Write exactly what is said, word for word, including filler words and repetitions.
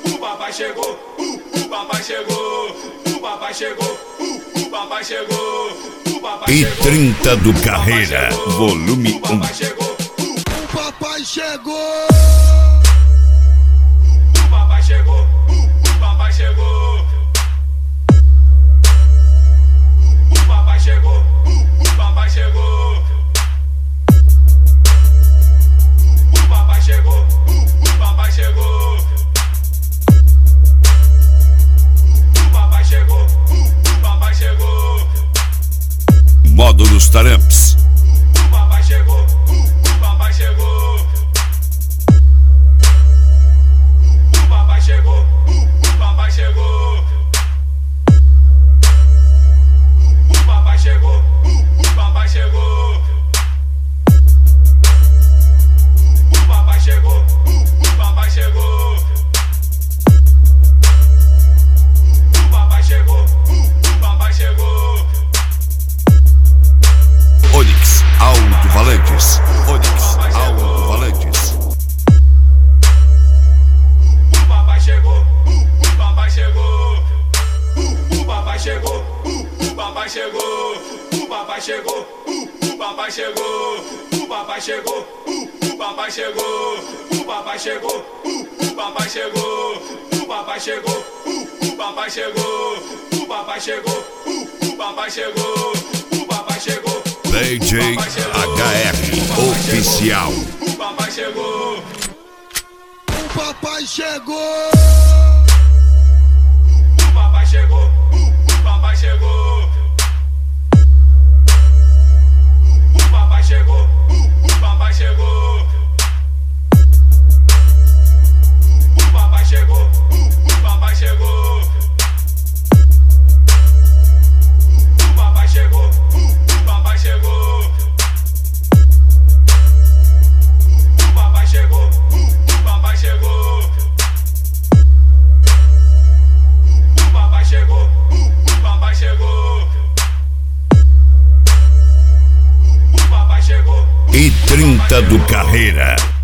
o papai chegou, o, o papai chegou, o papai chegou, o, o papai chegou, o papai E chegou. trinta do Carreira, volume O papai chegou, O papai chegou. o papai chegou, o papai chegou. O papai chegou, o papai chegou. O papai chegou, o papai chegou. O papai chegou, o papai chegou. Módulos Taramps. O papai chegou, o papai chegou. O papai chegou, o papai chegou. O papai chegou, o papai chegou. O papai chegou, o papai chegou. O papai chegou, o papai chegou. Onix Alto Valentes. Onix Alto Valentes. O papai chegou, o papai chegou. O papai chegou, o papai chegou. O papai chegou, o papai chegou. O papai chegou, o papai chegou. O papai chegou, o papai chegou. O papai chegou, o papai chegou. O papai chegou, o papai chegou. O papai chegou. D J H R Oficial. O papai chegou. O papai chegou. O papai chegou, o papai chegou. O papai chegou, o papai chegou. O papai chegou, o papai chegou. O papai chegou, o papai chegou. O papai chegou, o papai chegou. O papai chegou, o papai chegou. O papai chegou. E trinta do Carreira.